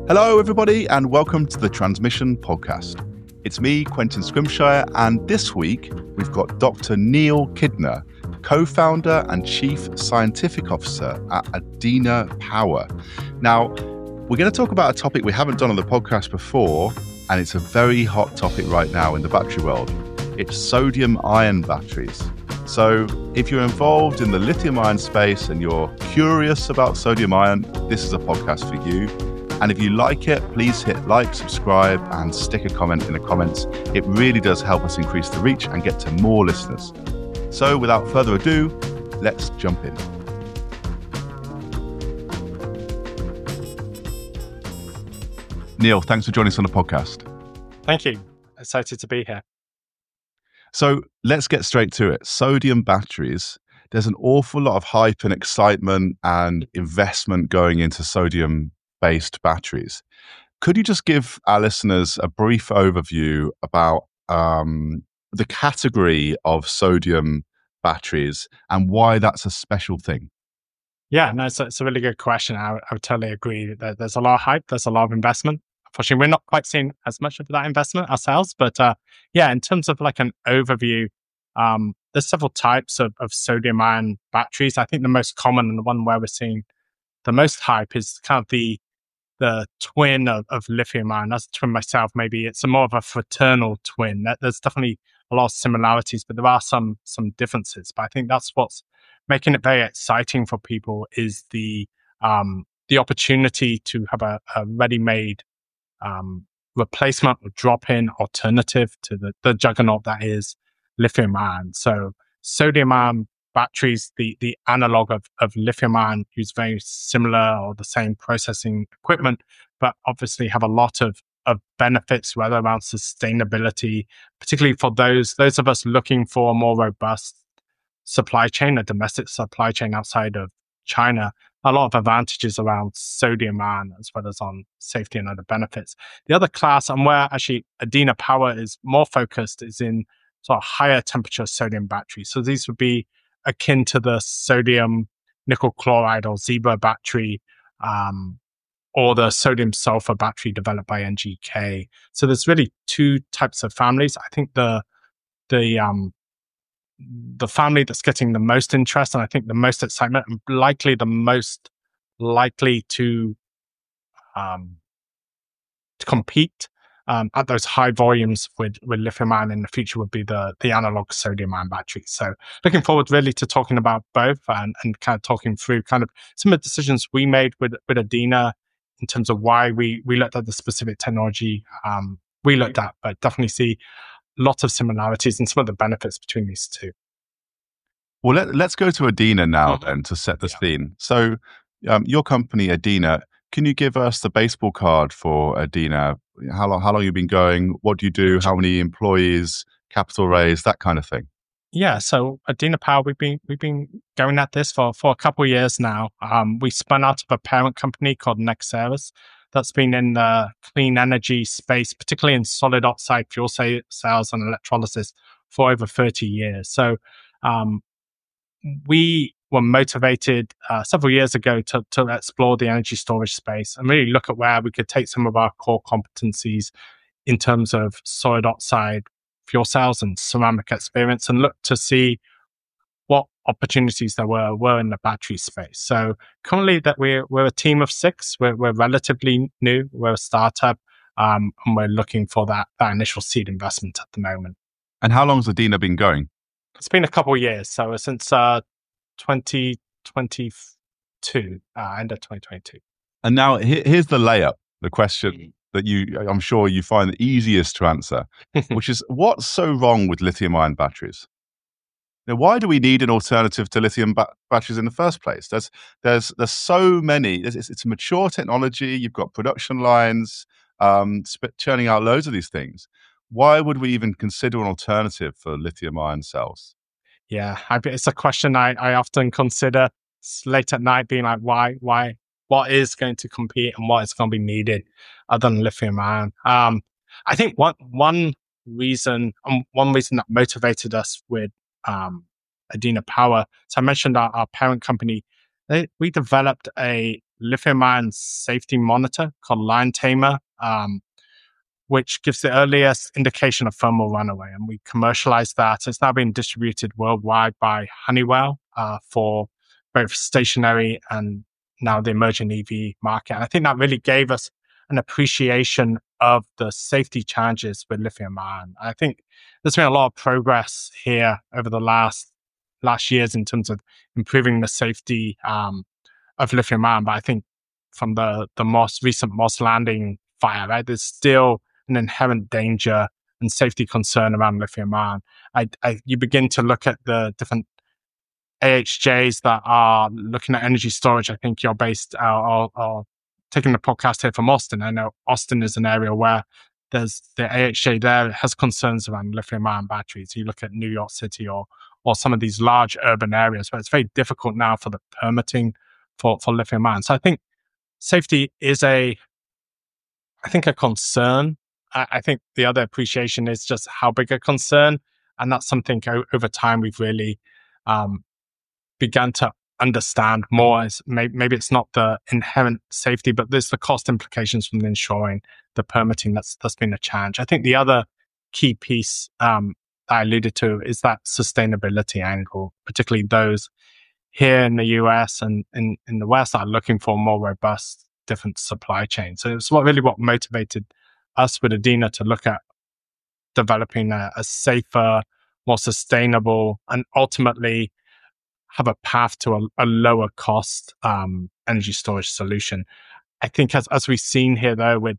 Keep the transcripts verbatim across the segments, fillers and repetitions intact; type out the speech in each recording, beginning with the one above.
Hello, everybody, and welcome to the Transmission Podcast. It's me, Quentin Scrimshire, and this week we've got Doctor Neil Kidner, co-founder and chief scientific officer at Adina Power. Now, we're going to talk about a topic we haven't done on the podcast before, and it's a very hot topic right now in the battery world. It's sodium-ion batteries. So if you're involved in the lithium-ion space and you're curious about sodium-ion, this is a podcast for you. And if you like it, please hit like, subscribe, and stick a comment in the comments. It really does help us increase the reach and get to more listeners. So without further ado, let's jump in. Neil, thanks for joining us on the podcast. Thank you. Excited to be here. So let's get straight to it. Sodium batteries. There's an awful lot of hype and excitement and investment going into sodium based batteries. Could you just give our listeners a brief overview about um, the category of sodium batteries and why that's a special thing? Yeah, no, it's a, it's a really good question. I, would- I would totally agree that there's a lot of hype, there's a lot of investment. Unfortunately, we're not quite seeing as much of that investment ourselves, but uh, yeah, in terms of like an overview, um, there's several types of, of sodium ion batteries. I think the most common and the one where we're seeing the most hype is kind of the the twin of, of lithium ion. As a twin myself, maybe it's a more of a fraternal twin. That there's definitely a lot of similarities, but there are some some differences. But I think that's what's making it very exciting for people is the um, the opportunity to have a, a ready-made um, replacement or drop-in alternative to the, the juggernaut that is lithium ion. So sodium ion batteries, the the analog of, of lithium ion, use very similar or the same processing equipment, but obviously have a lot of, of benefits, whether around sustainability, particularly for those those of us looking for a more robust supply chain, a domestic supply chain outside of China. A lot of advantages around sodium ion as well as on safety and other benefits. The other class, and where actually Adina Power is more focused, is in sort of higher temperature sodium batteries. So these would be akin to the sodium nickel chloride or Zebra battery, um, or the sodium sulfur battery developed by N G K. So there's really two types of families. I think the the um, the family that's getting the most interest and I think the most excitement and likely the most likely to um, to compete um, at those high volumes with, with lithium ion in the future would be the the analog sodium ion batteries. So looking forward really to talking about both and, and kind of talking through kind of some of the decisions we made with, with Adina in terms of why we, we looked at the specific technology um, we looked at, but definitely see lots of similarities and some of the benefits between these two. Well, let, let's go to Adina now Mhm. then to set the Yeah. scene. So um, your company, Adina, can you give us the baseball card for Adina? How long, how long you've been going? What do you do? How many employees? Capital raise? That kind of thing. Yeah, so Adina Power, we've been we've been going at this for, for a couple of years now. Um, we spun out of a parent company called Nexceris that's been in the clean energy space, particularly in solid oxide fuel sa- cells and electrolysis, for over thirty years. So um, we were motivated uh, several years ago to, to explore the energy storage space and really look at where we could take some of our core competencies in terms of solid oxide fuel cells and ceramic experience and look to see what opportunities there were were in the battery space. So currently that we're we're a team of six. We're we're relatively new. We're a startup, um, and we're looking for that that initial seed investment at the moment. And how long has Adina been going? It's been a couple of years, so since uh, twenty twenty-two, uh, end of twenty twenty-two. And now he- here's the layup, the question that you, I'm sure you find the easiest to answer, which is what's so wrong with lithium ion batteries? Now, why do we need an alternative to lithium ba- batteries in the first place? There's, there's, there's so many. It's, it's a mature technology. You've got production lines um, sp- churning out loads of these things. Why would we even consider an alternative for lithium ion cells? Yeah, I, it's a question I, I often consider late at night, being like, why, why, what is going to compete and what is going to be needed other than lithium ion? Um, I think one one reason, um, one reason that motivated us with um, Adina Power. So I mentioned our, our parent company. They, we developed a lithium-ion safety monitor called Lion Tamer, um, which gives the earliest indication of thermal runaway. And we commercialized that. It's now being distributed worldwide by Honeywell uh, for both stationary and now the emerging E V market. And I think that really gave us an appreciation of the safety challenges with lithium-ion. I think there's been a lot of progress here over the last last years in terms of improving the safety um, of lithium-ion. But I think from the, the most recent Moss Landing fire, right, there's still an inherent danger and safety concern around lithium-ion. I, I, you begin to look at the different A H Js that are looking at energy storage. I think you're based, uh, or, or taking the podcast here from Austin. I know Austin is an area where there's the A H J there has concerns around lithium-ion batteries. You look at New York City or or some of these large urban areas where it's very difficult now for the permitting for, for lithium-ion. So I think safety is a, I think a concern. I, I think the other appreciation is just how big a concern. And that's something o- over time we've really um, begun to understand more. As may, maybe it's not the inherent safety, but there's the cost implications from the ensuring the permitting. That's that's been a challenge. I think the other key piece um, I alluded to is that sustainability angle, particularly those here in the U S and in, in the West are looking for more robust, different supply chains. So it's what really what motivated us with Adina to look at developing a, a safer, more sustainable, and ultimately have a path to a, a lower cost um, energy storage solution. I think as, as we've seen here though with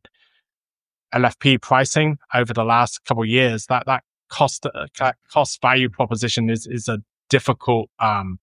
L F P pricing over the last couple of years, that that cost uh, cost value proposition is is a difficult um,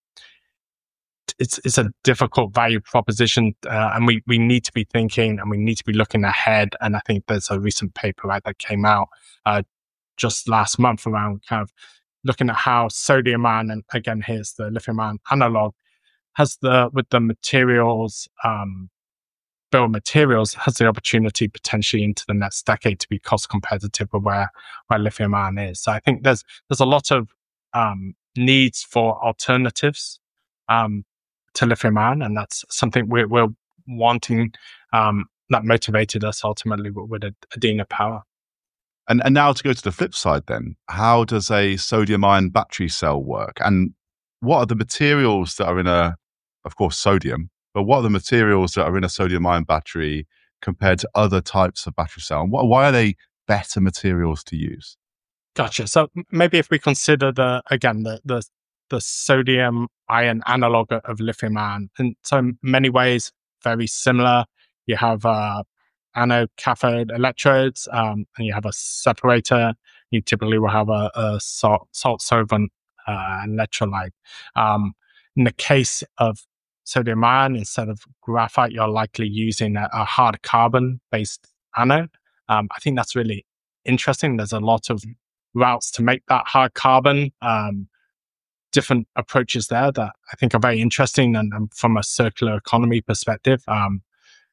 it's it's a difficult value proposition, uh, and we we need to be thinking and we need to be looking ahead. And I think there's a recent paper right that came out uh, just last month around kind of looking at how sodium-ion, and again here's the lithium-ion analog, has the with the materials um, bill of materials has the opportunity potentially into the next decade to be cost competitive with where, where lithium-ion is. So I think there's there's a lot of um, needs for alternatives um, to lithium-ion, and that's something we're, we're wanting um, that motivated us ultimately with, with Adina Power. And and now to go to the flip side then, how does a sodium-ion battery cell work? And what are the materials that are in a, of course, sodium, but what are the materials that are in a sodium-ion battery compared to other types of battery cell? And what, why are they better materials to use? Gotcha. So maybe if we consider the, again, the the, the sodium-ion analog of lithium-ion, and so in many ways, very similar. You have uh, anode cathode electrodes, um, and you have a separator. You typically will have a, a salt, salt solvent uh, electrolyte. Um, in the case of sodium-ion, instead of graphite, you're likely using a, a hard carbon-based anode. Um, I think that's really interesting. There's a lot of routes to make that hard carbon, um, different approaches there that I think are very interesting, and, and from a circular economy perspective, um,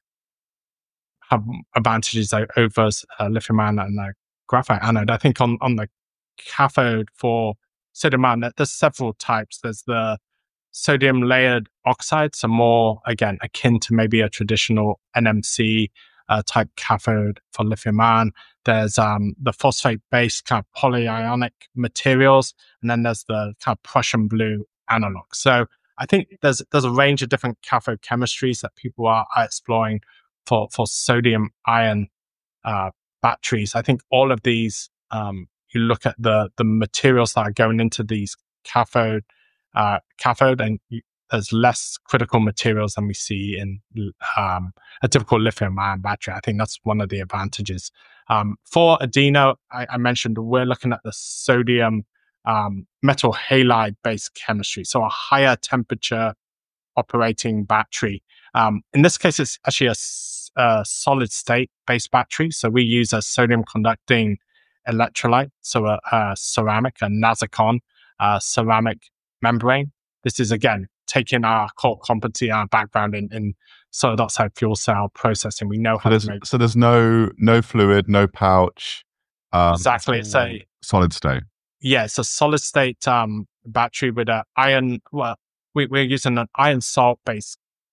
have advantages over uh, lithium-ion and uh, graphite anode. I think on, on the cathode for sodium-ion, there's several types. There's the sodium layered oxide, so more, again, akin to maybe a traditional N M C uh, type cathode for lithium-ion. There's um, the phosphate-based kind of polyionic materials, and then there's the kind of Prussian blue analog. So I think there's there's a range of different cathode chemistries that people are, are exploring for, for sodium-ion uh, batteries. I think all of these, um, you look at the the materials that are going into these cathode Uh, cathode, and there's less critical materials than we see in um, a typical lithium-ion battery. I think that's one of the advantages. Um, for Adina, I, I mentioned we're looking at the sodium um, metal halide-based chemistry, so a higher temperature operating battery. Um, in this case, it's actually a, a solid-state-based battery, so we use a sodium-conducting electrolyte, so a, a ceramic, a Nazicon uh, ceramic membrane. This is, again, taking our core competency, our background in, in solid oxide fuel cell processing. We know how so to make... So there's no no fluid, no pouch. Um, exactly. It's a... Solid state. Yeah, it's a solid state um, battery with an iron... Well, we, we're using an iron salt-based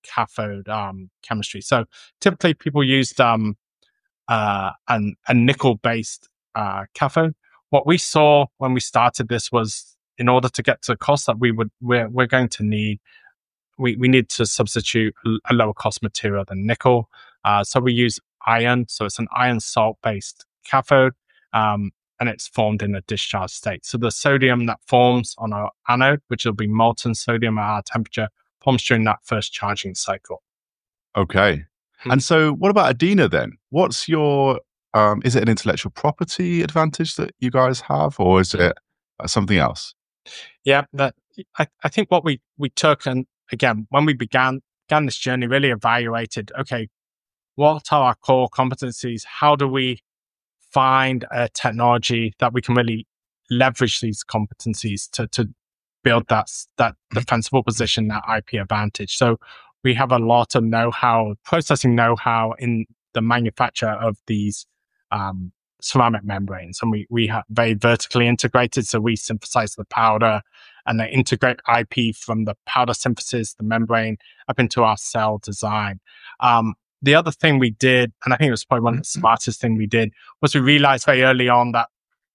cathode um, chemistry. So typically people used um, uh, an, a nickel-based uh, cathode. What we saw when we started this was, in order to get to the cost that we would, we're, we're going to need, we, we need to substitute a lower cost material than nickel. Uh, so we use iron. So it's an iron salt-based cathode, um, and it's formed in a discharge state. So the sodium that forms on our anode, which will be molten sodium at our temperature, forms during that first charging cycle. Okay. And so what about Adina then? What's your, um, is it an intellectual property advantage that you guys have, or is it uh, something else? Yeah, that, I, I think what we, we took, and again, when we began, began this journey, really evaluated, okay, what are our core competencies? How do we find a technology that we can really leverage these competencies to, to build that, that defensible position, that I P advantage? So we have a lot of know-how, processing know-how in the manufacture of these um, ceramic membranes. And we, we have very vertically integrated. So we synthesize the powder and they integrate I P from the powder synthesis, the membrane, up into our cell design. Um, the other thing we did, and I think it was probably one of the smartest things we did, was we realized very early on that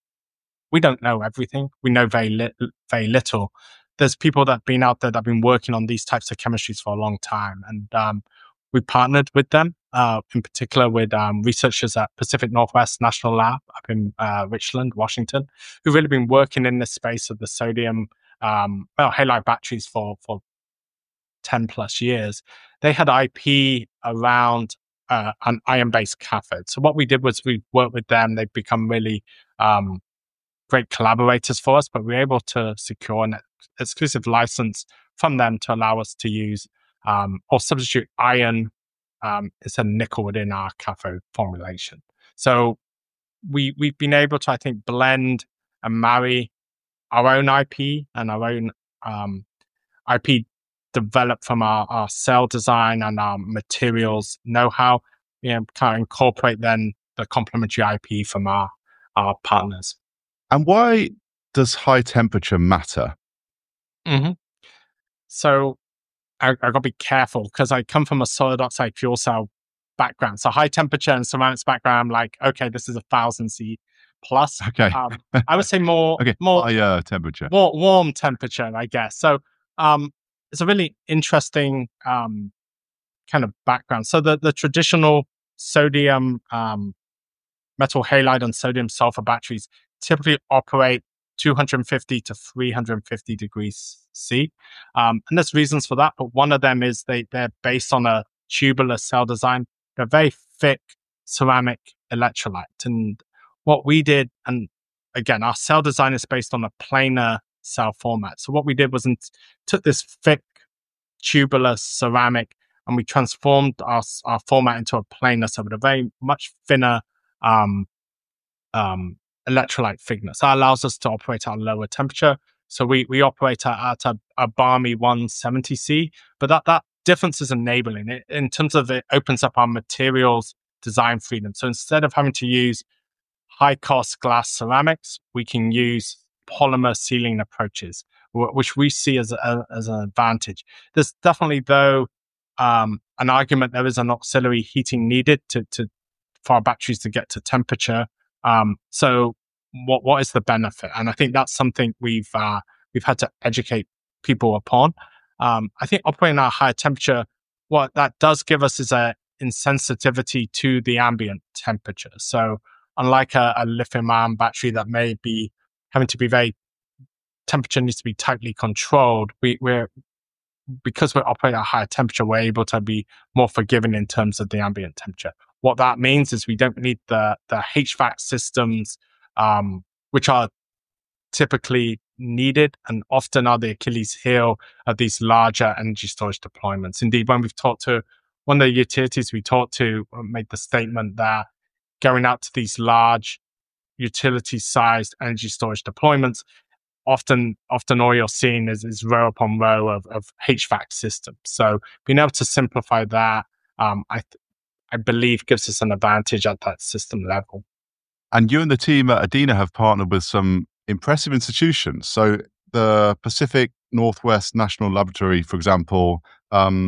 we don't know everything. We know very, li- very little. There's people that have been out there that have been working on these types of chemistries for a long time. And um, we partnered with them, uh, in particular with um, researchers at Pacific Northwest National Lab up in uh, Richland, Washington, who've really been working in this space of the sodium, um, well, halide batteries for, for ten plus years. They had I P around uh, an iron-based cathode. So what we did was we worked with them. They've become really um, great collaborators for us, but we were able to secure an exclusive license from them to allow us to use um, or substitute iron um, instead of nickel within our cathode formulation. So we, we've been able to, I think, blend and marry our own I P and our own um, I P developed from our, our cell design and our materials know-how, you know, kind of incorporate then the complementary I P from our, our partners. And why does high temperature matter? Mm-hmm. So I, I got to be careful because I come from a solid oxide fuel cell background. So high temperature and ceramics background, I'm like, okay, this is a thousand C plus. Okay. Um, I would say more, okay. more higher temperature, more warm temperature, I guess. So um, it's a really interesting um, kind of background. So the the traditional sodium um, metal halide and sodium sulfur batteries typically operate two hundred fifty to three hundred fifty degrees C. Um, and there's reasons for that, but one of them is they, they're based on a tubular cell design. They're very thick ceramic electrolyte. And what we did, and again, our cell design is based on a planar cell format. So what we did was in, took this thick tubular ceramic and we transformed our, our format into a planar, so with a very much thinner um, um, electrolyte thickness. That allows us to operate at a lower temperature. So we we operate at, at a, a balmy one seventy C, but that, that difference is enabling. It, in terms of it opens up our materials design freedom. So instead of having to use high-cost glass ceramics, we can use polymer sealing approaches, w- which we see as, a, as an advantage. There's definitely, though, um, an argument there is an auxiliary heating needed to, to for our batteries to get to temperature. Um, so what what is the benefit? And I think that's something we've uh, we've had to educate people upon. Um, I think operating at a higher temperature, what that does give us is a insensitivity to the ambient temperature. So unlike a, a lithium-ion battery that may be having to be very temperature needs to be tightly controlled, we, we're because we're operating at a higher temperature, we're able to be more forgiving in terms of the ambient temperature. What that means is we don't need the the H V A C systems, um, which are typically needed and often are the Achilles heel of these larger energy storage deployments. Indeed, when we've talked to one of the utilities we talked to, made the statement that going out to these large utility-sized energy storage deployments, often often all you're seeing is, is row upon row of, of H V A C systems. So being able to simplify that, um, I th- I believe gives us an advantage at that system level. And you and the team at Adina have partnered with some impressive institutions. So the Pacific Northwest National Laboratory, for example, um,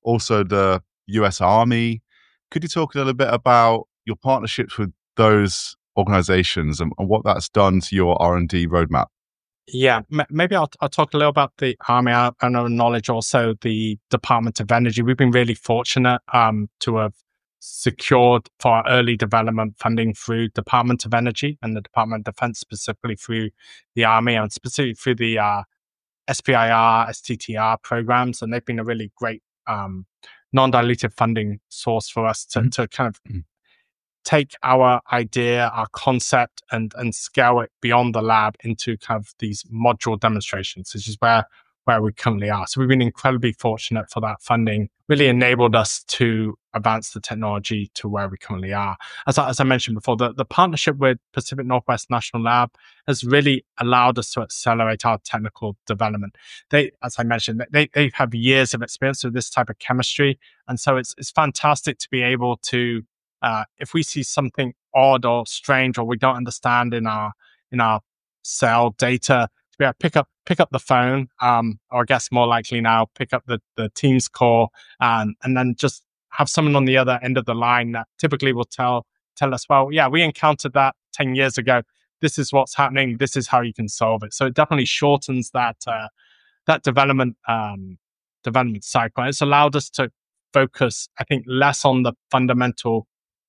also the U S Army. Could you talk a little bit about your partnerships with those organizations and, and what that's done to your R and D roadmap? Yeah, m- maybe I'll, I'll talk a little about the Army uh, and our knowledge, also the Department of Energy. We've been really fortunate um, to have secured for our early development funding through Department of Energy and the Department of Defense, specifically through the Army and specifically through the uh, S P I R, S T T R programs. And they've been a really great um, non-dilutive funding source for us to, mm-hmm. to kind of mm-hmm. take our idea, our concept, and and scale it beyond the lab into kind of these module demonstrations, which is where where we currently are. So we've been incredibly fortunate for that funding. Really enabled us to advance the technology to where we currently are. As I, as I mentioned before, the, the partnership with Pacific Northwest National Lab has really allowed us to accelerate our technical development. They, as I mentioned, they they have years of experience with this type of chemistry, and so it's it's fantastic to be able to. Uh, if we see something odd or strange or we don't understand in our in our cell data, to be able to pick up pick up the phone, um, or I guess more likely now, pick up the the Teams call, and and then just have someone on the other end of the line that typically will tell tell us, well, yeah, we encountered that ten years ago. This is what's happening. This is how you can solve it. So it definitely shortens that uh, that development um, development cycle. It's allowed us to focus, I think, less on the fundamental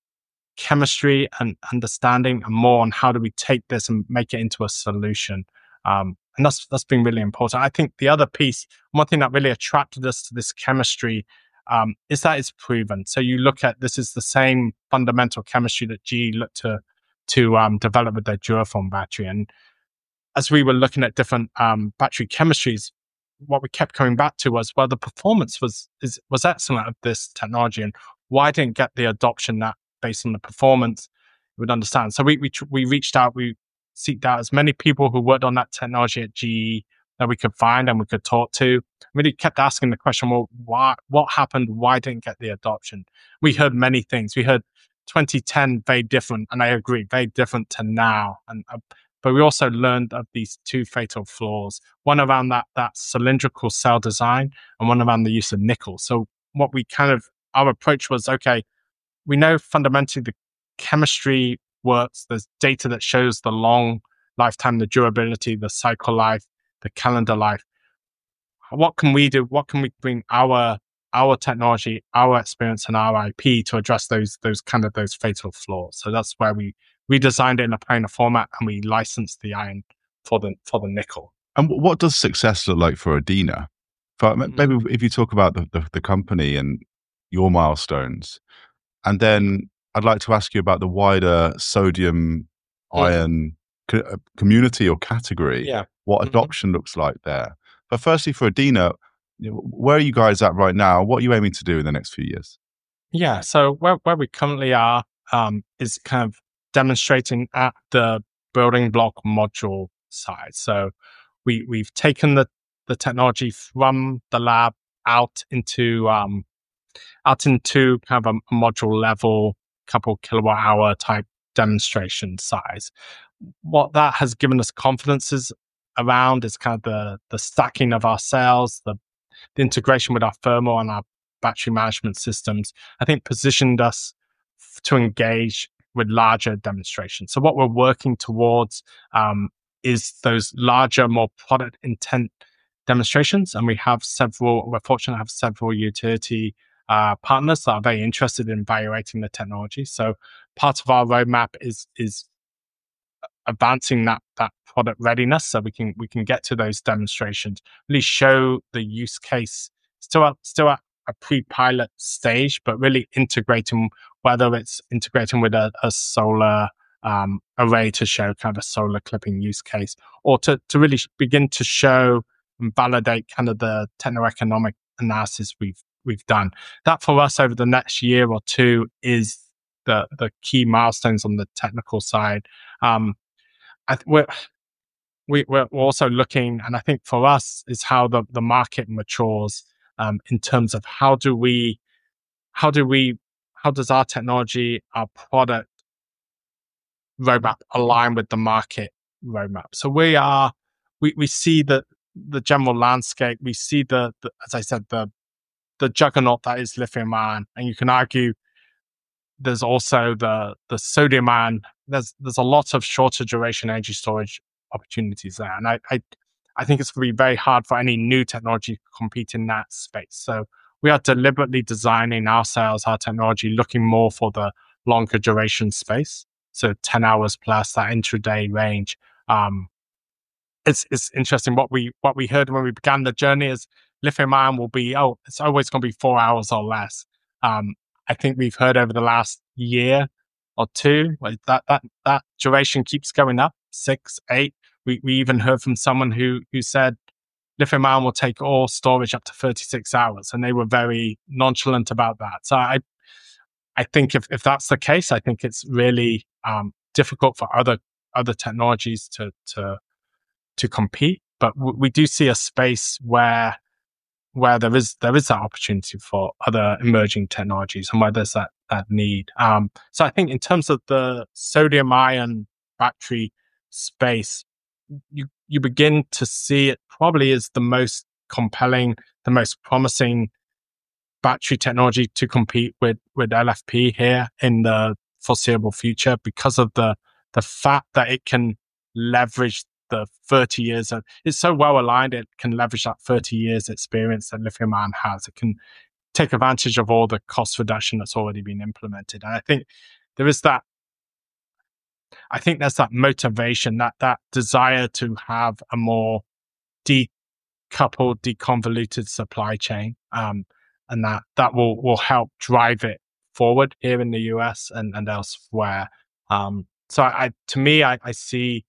chemistry and understanding and more on how do we take this and make it into a solution. Um, and that's that's been really important. I think the other piece, one thing that really attracted us to this chemistry um, is that it's proven. So you look at, this is the same fundamental chemistry that G E looked to to um, develop with their Duraform battery. And as we were looking at different um, battery chemistries, what we kept coming back to was, well, the performance was is, was excellent of this technology, and why didn't get the adoption that based on the performance you would understand. So we we we reached out, we seeked out as many people who worked on that technology at G E that we could find and we could talk to. Really kept asking the question, well, why, what happened? Why didn't get the adoption? We heard many things. We heard twenty ten very different, and I agree, very different to now. And uh, but we also learned of these two fatal flaws: one around that that cylindrical cell design, and one around the use of nickel. So what we kind of our approach was, okay, we know fundamentally the chemistry works. There's data that shows the long lifetime, the durability, the cycle life, the calendar life. What can we do? What can we bring our our technology, our experience, and our I P to address those those kind of those fatal flaws? So that's where we redesigned it in a planar format, and we licensed the iron for the for the nickel. And what does success look like for Adena? For, maybe if you talk about the, the, the company and your milestones. And then I'd like to ask you about the wider sodium ion yeah. co- community or category, yeah. what mm-hmm. adoption looks like there. But firstly, for Adena, you know, where are you guys at right now? What are you aiming to do in the next few years? Yeah, so where, where we currently are um, is kind of demonstrating at the building block module side. So we, we've taken the, the technology from the lab out into um, out into kind of a module level, couple kilowatt hour type demonstration size. What that has given us confidence is around is kind of the the stacking of our cells, the, the integration with our thermal and our battery management systems, I think positioned us f- to engage with larger demonstrations. So what we're working towards um, is those larger, more product intent demonstrations. And we have several, we're fortunate to have several utility Uh, partners that are very interested in evaluating the technology. So part of our roadmap is is advancing that that product readiness, so we can we can get to those demonstrations, really show the use case. Still at, still at a pre-pilot stage, but really integrating, whether it's integrating with a, a solar um, array to show kind of a solar clipping use case, or to to really begin to show and validate kind of the techno-economic analysis we've we've done. That for us over the next year or two is the the key milestones on the technical side. Um, I th- we're, we, we're also looking, and I think for us is how the, the market matures um, in terms of how do we, how do we, how does our technology, our product roadmap align with the market roadmap? So we are, we, we see the the general landscape. We see the, the as I said, the the juggernaut that is lithium ion, and you can argue there's also the the sodium ion. There's there's a lot of shorter duration energy storage opportunities there, and I I, I think it's going to be very hard for any new technology to compete in that space. So we are deliberately designing our sales, our technology, looking more for the longer duration space. So ten hours plus, that intraday range. Um, it's it's interesting. What we what we heard when we began the journey is lithium ion will be, oh, it's always going to be four hours or less. Um, I think we've heard over the last year or two like that that that duration keeps going up, six, eight. We we even heard from someone who who said lithium ion will take all storage up to thirty-six hours, and they were very nonchalant about that. So I I think if, if that's the case, I think it's really um, difficult for other other technologies to to to compete. But w- we do see a space where where there is there is that opportunity for other emerging technologies, and where there's that that need. Um, so I think in terms of the sodium ion battery space, you you begin to see it probably as the most compelling, the most promising battery technology to compete with with L F P here in the foreseeable future, because of the the fact that it can leverage the thirty years of, it's so well aligned, it can leverage that thirty years experience that lithium ion has. It can take advantage of all the cost reduction that's already been implemented. And I think there is that I think there's that motivation, that that desire to have a more decoupled, deconvoluted supply chain. Um, and that that will will help drive it forward here in the U S and, and elsewhere. Um, so I, to me, I, I see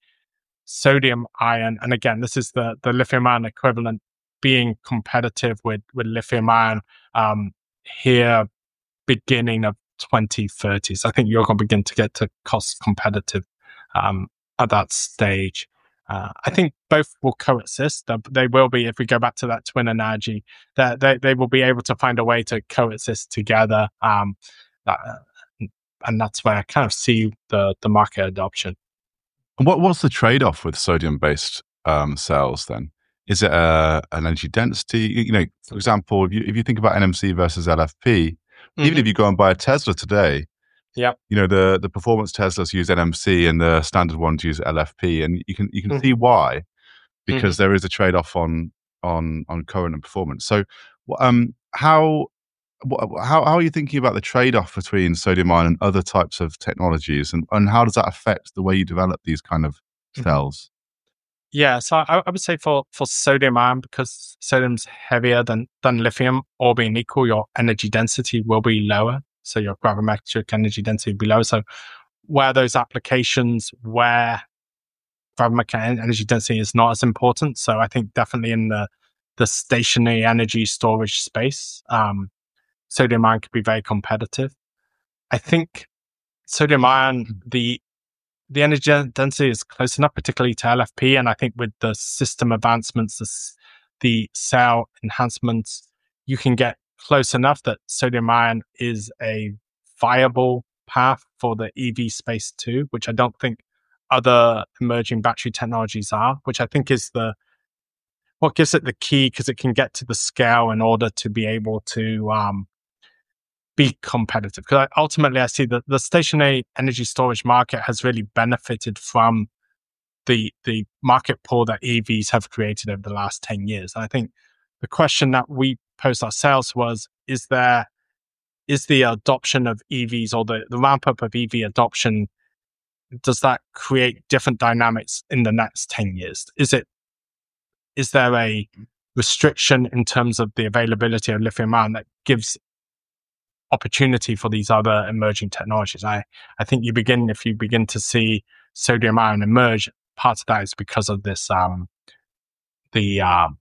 sodium ion, and again, this is the the lithium ion equivalent, being competitive with with lithium ion um, here beginning of twenty thirties. I think you're going to begin to get to cost competitive um, at that stage. Uh, I think both will coexist. They will be, if we go back to that twin analogy, that they, they will be able to find a way to coexist together. Um, that, and that's where I kind of see the, the market adoption. And what what's the trade-off with sodium-based um, cells then? Is it a, an energy density? You know, for example, if you if you think about N M C versus L F P, mm-hmm. even if you go and buy a Tesla today, yeah, you know, the the performance Teslas use N M C and the standard ones use L F P, and you can you can mm-hmm. see why, because mm-hmm. there is a trade-off on on on current and performance. So, um, how how how are you thinking about the trade-off between sodium ion and other types of technologies, and and how does that affect the way you develop these kind of cells? Yeah, so I, I would say for, for sodium ion, because sodium's heavier than, than lithium, all being equal, your energy density will be lower. So your gravimetric energy density will be lower. So where those applications where gravimetric energy density is not as important. So I think definitely in the, the stationary energy storage space, um, sodium ion could be very competitive. I think sodium ion, the The energy density is close enough, particularly to L F P. And I think with the system advancements, the, the cell enhancements, you can get close enough that sodium ion is a viable path for the E V space too, which I don't think other emerging battery technologies are, which I think is the what gives it the key, because it can get to the scale in order to be able to um, be competitive. Because ultimately, I see that the stationary energy storage market has really benefited from the the market pool that E Vs have created over the last ten years. And I think the question that we posed ourselves was: is there is the adoption of E Vs, or the, the ramp up of E V adoption, does that create different dynamics in the next ten years? Is it is there a restriction in terms of the availability of lithium ion that gives opportunity for these other emerging technologies? I, I think you begin, if you begin to see sodium ion emerge, part of that is because of this, um, the, um,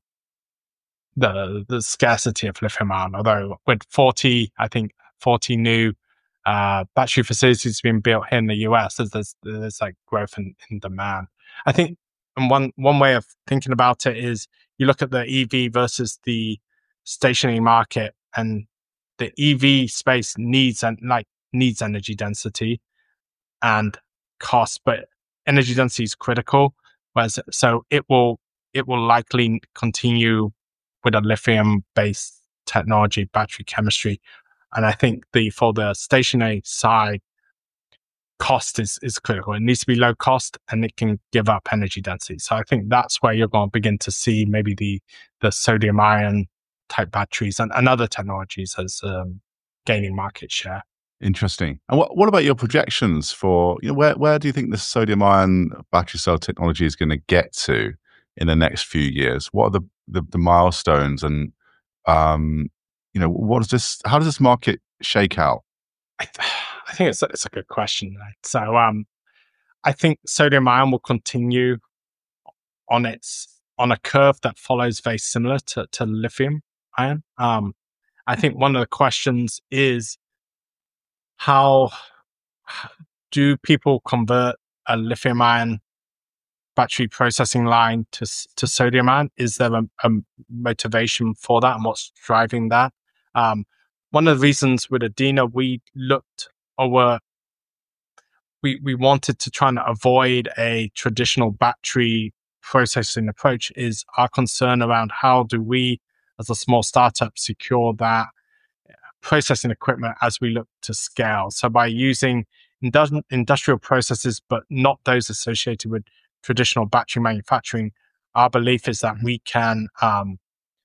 the, the scarcity of lithium ion. Although with forty, I think forty new, uh, battery facilities being built here in the U S, there's, there's, there's like growth in, in demand. I think, and one, one way of thinking about it is you look at the E V versus the stationary market, and the E V space needs and like needs energy density and cost, but energy density is critical. Whereas, so it will it will likely continue with a lithium based technology, battery chemistry. And I think the for the stationary side, cost is, is critical. It needs to be low cost and it can give up energy density. So I think that's where you're going to begin to see maybe the the sodium ion type batteries and, and other technologies as um, gaining market share. Interesting. And what, what about your projections for, you know, where, where do you think the sodium ion battery cell technology is going to get to in the next few years? What are the, the, the milestones and, um, you know, what is this, how does this market shake out? I, th- I think it's a, it's a good question. Right? So um, I think sodium ion will continue on its on a curve that follows very similar to, to lithium ion. Um, I think one of the questions is how do people convert a lithium ion battery processing line to to sodium ion? Is there a, a motivation for that, and what's driving that? Um, one of the reasons with Adena we looked or were we we wanted to try and avoid a traditional battery processing approach is our concern around how do we, as a small startup, secure that processing equipment as we look to scale. So by using indu- industrial processes, but not those associated with traditional battery manufacturing, our belief is that we can um,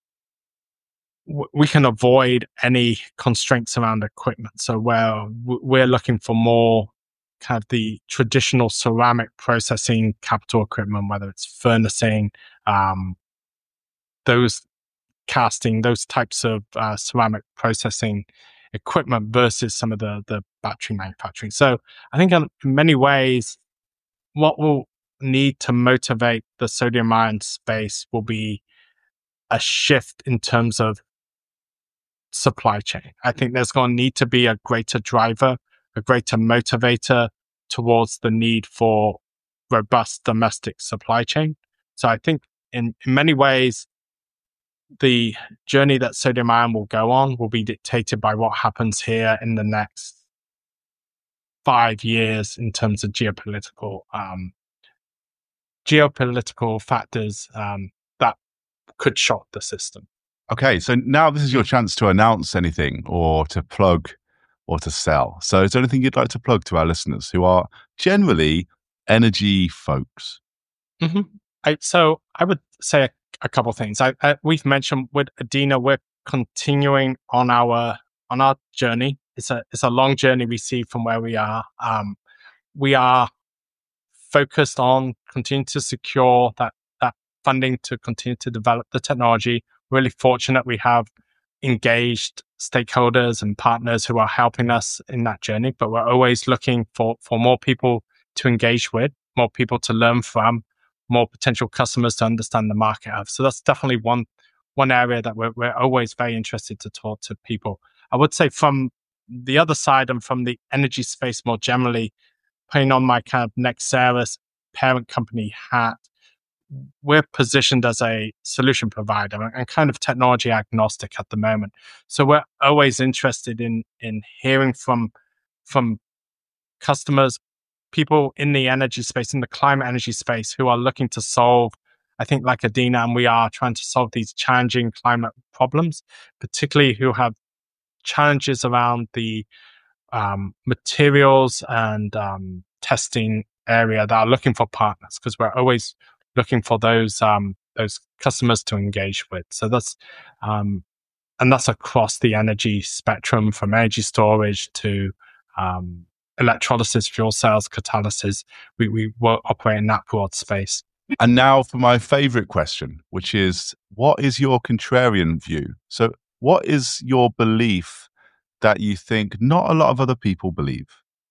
w- we can avoid any constraints around equipment. So where w- we're looking for more kind of the traditional ceramic processing capital equipment, whether it's furnacing, um, those casting, those types of uh, ceramic processing equipment versus some of the the battery manufacturing. So I think in many ways, what will need to motivate the sodium ion space will be a shift in terms of supply chain. I think there's going to need to be a greater driver, a greater motivator towards the need for robust domestic supply chain. So I think in, in many ways, the journey that sodium ion will go on will be dictated by what happens here in the next five years in terms of geopolitical um, geopolitical factors um, that could shock the system. Okay, so now this is your chance to announce anything or to plug or to sell. So is there anything you'd like to plug to our listeners who are generally energy folks? Mm-hmm. I, so I would say a, a couple of things. I, I, we've mentioned with Adena, we're continuing on our on our journey. It's a it's a long journey we see from where we are. Um, we are focused on continuing to secure that that funding to continue to develop the technology. Really fortunate we have engaged stakeholders and partners who are helping us in that journey, but we're always looking for for more people to engage with, more people to learn from, more potential customers to understand the market of. So that's definitely one one area that we're we're always very interested to talk to people. I would say from the other side and from the energy space more generally, putting on my kind of Nexceris parent company hat, we're positioned as a solution provider and kind of technology agnostic at the moment. So we're always interested in in hearing from from customers, people in the energy space, in the climate energy space, who are looking to solve, I think like Adena and we are trying to solve these challenging climate problems, particularly who have challenges around the um, materials and um, testing area that are looking for partners, because we're always looking for those um, those customers to engage with. So that's um, and that's across the energy spectrum, from energy storage to um, electrolysis, fuel cells, catalysis. We we will operate in that broad space. And now for my favorite question, which is, what is your contrarian view? So what is your belief that you think not a lot of other people believe?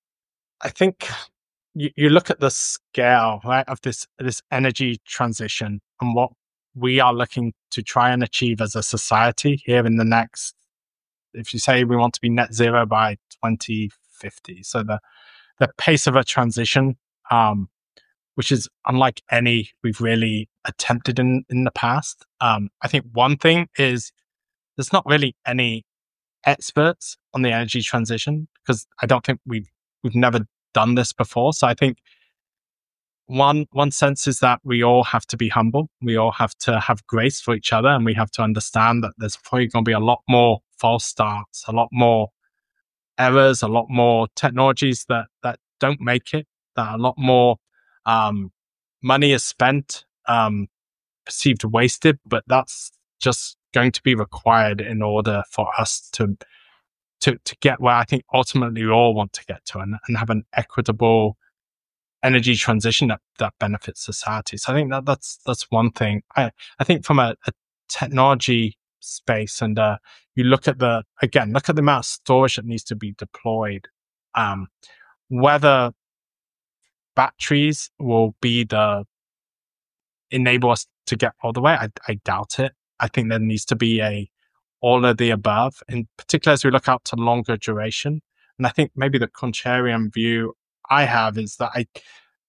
I think you, you look at the scale, right, of this this energy transition and what we are looking to try and achieve as a society here in the next, if you say we want to be net zero by twenty fifty. So the the pace of a transition, um, which is unlike any we've really attempted in, in the past. Um, I think one thing is there's not really any experts on the energy transition, because I don't think we've we've never done this before. So I think one one sense is that we all have to be humble. We all have to have grace for each other, and we have to understand that there's probably going to be a lot more false starts, a lot more errors, a lot more technologies that that don't make it, that a lot more um, money is spent, um, perceived wasted, but that's just going to be required in order for us to to to get where I think ultimately we all want to get to, and, and have an equitable energy transition that, that benefits society. So I think that that's that's one thing. I, I think from a, a technology space, and uh, you look at the, again, look at the amount of storage that needs to be deployed. Um, whether batteries will be the, enable us to get all the way, I, I doubt it. I think there needs to be a all of the above, in particular as we look out to longer duration. And I think maybe the contrarian view I have is that I,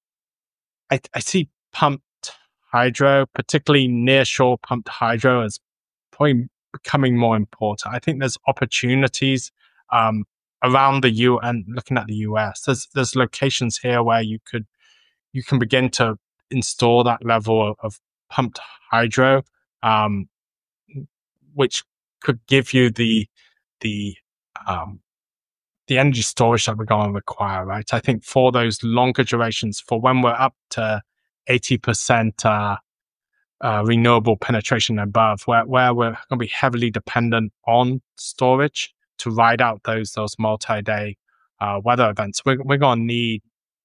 I, I see pumped hydro, particularly nearshore pumped hydro, as probably becoming more important. I think there's opportunities um, around the U and looking at the U S. There's there's locations here where you could you can begin to install that level of, of pumped hydro, um, which could give you the the um, the energy storage that we're going to require, right? I think for those longer durations, for when we're up to eighty percent uh, uh, renewable penetration and above, where, where we're going to be heavily dependent on storage to ride out those those multi-day uh, weather events, we're, we're going to need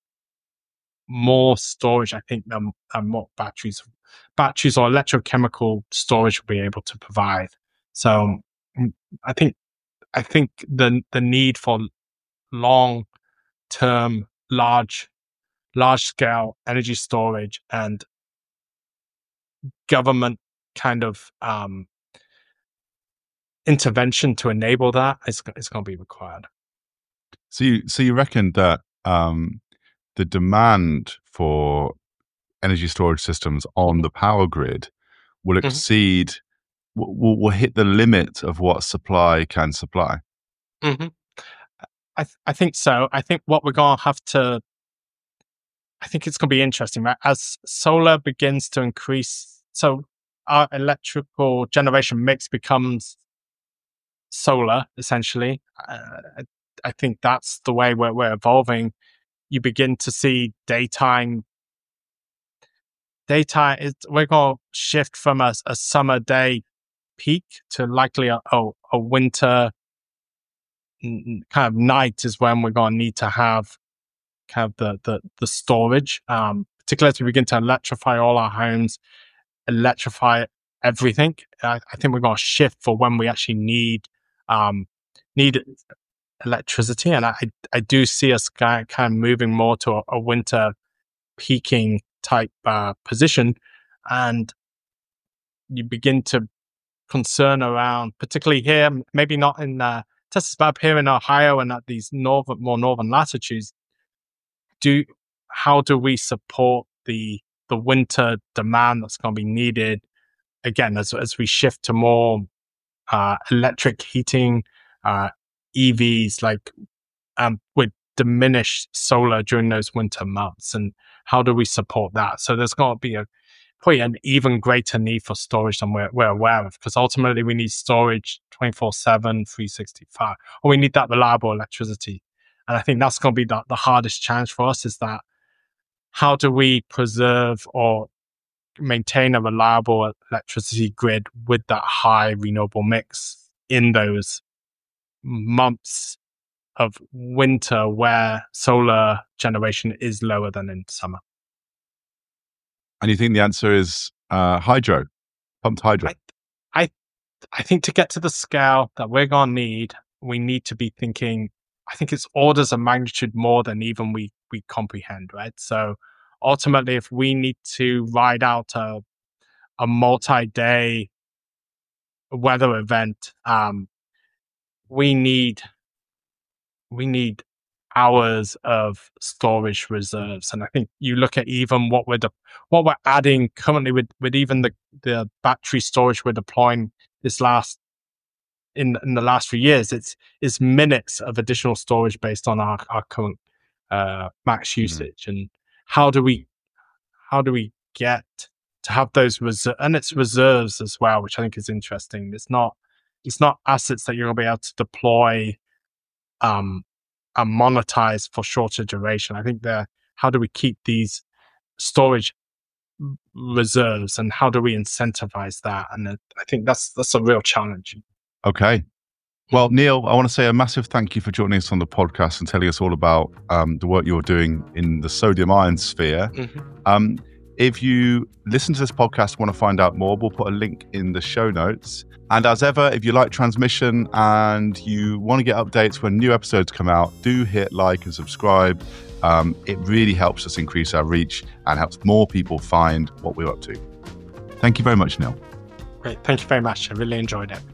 more storage, I think, than, than what batteries, batteries or electrochemical storage will be able to provide. So I think I think the the need for long term, large, large scale energy storage and government kind of um, intervention to enable that is, is going to be required. So you, so you reckon that um, the demand for energy storage systems on the power grid will exceed, mm-hmm. will, will hit the limit of what supply can supply? Mm-hmm. I th- I think so. I think what we're going to have to, I think it's going to be interesting, right? As solar begins to increase, so our electrical generation mix becomes solar, essentially. Uh, I, I think that's the way we're, we're evolving. You begin to see daytime, daytime, is, we're going to shift from a, a summer day peak to likely a, a, a winter kind of night is when we're going to need to have kind of the the, the storage, um, particularly as we begin to electrify all our homes, electrify everything. I, I think we're going to shift for when we actually need um, need electricity, and I I do see us kind of moving more to a, a winter peaking type uh, position, and you begin to concern around, particularly here, maybe not in uh, Texas, but up here in Ohio and at these northern, more northern latitudes. Do how do we support the the winter demand that's going to be needed again as as we shift to more uh, electric heating, uh, E Vs, like um, with diminished solar during those winter months, and how do we support that? So there's going to be a probably an even greater need for storage than we're, we're aware of, because ultimately we need storage twenty-four seven, three sixty-five, or we need that reliable electricity. And I think that's going to be the, the hardest challenge for us, is that how do we preserve or maintain a reliable electricity grid with that high renewable mix in those months of winter where solar generation is lower than in summer. And you think the answer is uh, hydro, pumped hydro? I, I, I think to get to the scale that we're going to need, we need to be thinking, I think it's orders of magnitude more than even we, we comprehend, right? So ultimately, if we need to ride out a, a multi-day weather event, um, we need we need hours of storage reserves. And I think you look at even what we're de- what we're adding currently with, with even the, the battery storage we're deploying this last in in the last few years, it's is minutes of additional storage based on our, our current uh, max usage. Mm-hmm. And how do we how do we get to have those reserves, and it's reserves as well, which I think is interesting. It's not, it's not assets that you're going to be able to deploy um, and monetize for shorter duration. I think the how do we keep these storage reserves and how do we incentivize that? And I think that's that's a real challenge. Okay. Well, Neil, I want to say a massive thank you for joining us on the podcast and telling us all about um, the work you're doing in the sodium ion sphere. Mm-hmm. Um, if you listen to this podcast, want to find out more, we'll put a link in the show notes. And as ever, if you like Transmission and you want to get updates when new episodes come out, do hit like and subscribe. Um, it really helps us increase our reach and helps more people find what we're up to. Thank you very much, Neil. Great. Thank you very much. I really enjoyed it.